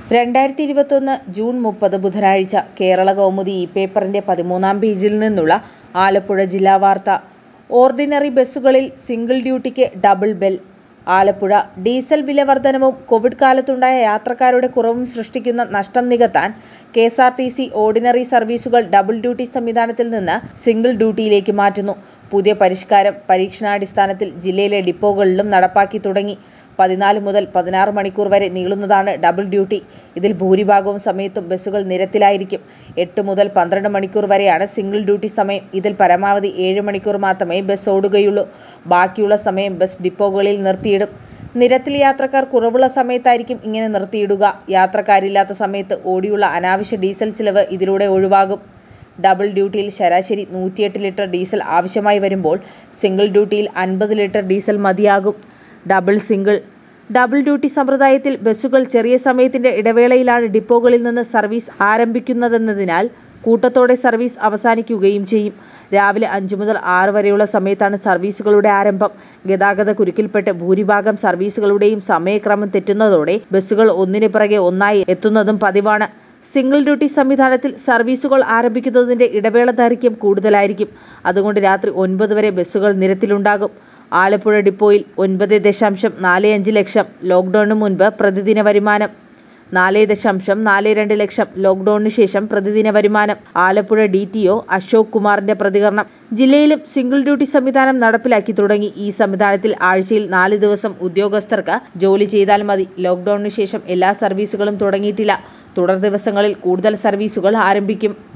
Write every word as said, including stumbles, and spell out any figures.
രണ്ടായിരത്തി ഇരുപത്തൊന്ന് ജൂൺ മുപ്പത് ബുധനാഴ്ച കേരള കൗമുദി ഇ പേപ്പറിന്റെ പതിമൂന്നാം പേജിൽ നിന്നുള്ള ആലപ്പുഴ ജില്ലാ വാർത്ത. ഓർഡിനറി ബസ്സുകളിൽ സിംഗിൾ ഡ്യൂട്ടിക്ക് ഡബിൾ ബെൽ. ആലപ്പുഴ ഡീസൽ വില വർധനവും കോവിഡ് കാലത്തുണ്ടായ യാത്രക്കാരുടെ കുറവും സൃഷ്ടിക്കുന്ന നഷ്ടം നികത്താൻ K S R T C ordinary സർവീസുകൾ ഡബിൾ ഡ്യൂട്ടി സംവിധാനത്തിൽ നിന്ന് സിംഗിൾ ഡ്യൂട്ടിയിലേക്ക് മാറ്റുന്നു. പുതിയ പരിഷ്കാരം പരീക്ഷണാടിസ്ഥാനത്തിൽ ജില്ലയിലെ ഡിപ്പോകളിലും നടപ്പാക്കി തുടങ്ങി. പതിനാല് മുതൽ പതിനാറ് മണിക്കൂർ വരെ നീളുന്നതാണ് ഡബിൾ ഡ്യൂട്ടി. ഇതിൽ ഭൂരിഭാഗവും സമയത്തും ബസ്സുകൾ നിരത്തിലായിരിക്കും. എട്ട് മുതൽ പന്ത്രണ്ട് മണിക്കൂർ വരെയാണ് സിംഗിൾ ഡ്യൂട്ടി സമയം. ഇതിൽ പരമാവധി ഏഴ് മണിക്കൂർ മാത്രമേ ബസ് ഓടുകയുള്ളൂ. ബാക്കിയുള്ള സമയം ബസ് ഡിപ്പോകളിൽ നിർത്തിയിടും. നിരത്തിൽ യാത്രക്കാർ കുറവുള്ള സമയത്തായിരിക്കും ഇങ്ങനെ നിർത്തിയിടുക. യാത്രക്കാരില്ലാത്ത സമയത്ത് ഓടിയുള്ള അനാവശ്യ ഡീസൽ ചിലവ് ഇതിലൂടെ ഒഴിവാകും. ഡബിൾ ഡ്യൂട്ടിയിൽ ശരാശരി നൂറ്റിയെട്ട് ലിറ്റർ ഡീസൽ ആവശ്യമായി വരുമ്പോൾ സിംഗിൾ ഡ്യൂട്ടിയിൽ അൻപത് ലിറ്റർ ഡീസൽ മതിയാകും. ഡബിൾ സിംഗിൾ ഡബിൾ ഡ്യൂട്ടി സമ്പ്രദായത്തിൽ ബസ്സുകൾ ചെറിയ സമയത്തിന്റെ ഇടവേളയിലാണ് ഡിപ്പോകളിൽ നിന്ന് സർവീസ് ആരംഭിക്കുന്നതെന്നതിനാൽ കൂട്ടത്തോടെ സർവീസ് അവസാനിക്കുകയും ചെയ്യും. രാവിലെ അഞ്ചു മുതൽ ആറ് വരെയുള്ള സമയത്താണ് സർവീസുകളുടെ ആരംഭം. ഗതാഗത കുരുക്കിൽപ്പെട്ട് ഭൂരിഭാഗം സർവീസുകളുടെയും സമയക്രമം തെറ്റുന്നതോടെ ബസ്സുകൾ ഒന്നിന് പിറകെ ഒന്നായി എത്തുന്നതും പതിവാണ്. സിംഗിൾ ഡ്യൂട്ടി സംവിധാനത്തിൽ സർവീസുകൾ ആരംഭിക്കുന്നതിന്റെ ഇടവേള ദൈർഘ്യം കൂടുതലായിരിക്കും. അതുകൊണ്ട് രാത്രി ഒൻപത് വരെ ബസ്സുകൾ നിരത്തിലുണ്ടാകും. ആലപ്പുഴ ഡിപ്പോയിൽ ഒൻപത് ദശാംശം നാല് അഞ്ച് ലക്ഷം, ലോക്ഡൌണിന് മുൻപ് പ്രതിദിന വരുമാനം നാല് ദശാംശം നാല് രണ്ട് ലക്ഷം, ലോക്ഡൌണിന് ശേഷം പ്രതിദിന വരുമാനം. Alappuzha D T O Ashok കുമാറിന്റെ പ്രതികരണം. ജില്ലയിലും സിംഗിൾ ഡ്യൂട്ടി സംവിധാനം നടപ്പിലാക്കി തുടങ്ങി. ഈ സംവിധാനത്തിൽ ആഴ്ചയിൽ നാല് ദിവസം ഉദ്യോഗസ്ഥർക്ക് ജോലി ചെയ്താൽ മതി. ലോക്ഡൌണിന് ശേഷം എല്ലാ സർവീസുകളും തുടങ്ങിയിട്ടില്ല. തുടർ ദിവസങ്ങളിൽ കൂടുതൽ സർവീസുകൾ ആരംഭിക്കും.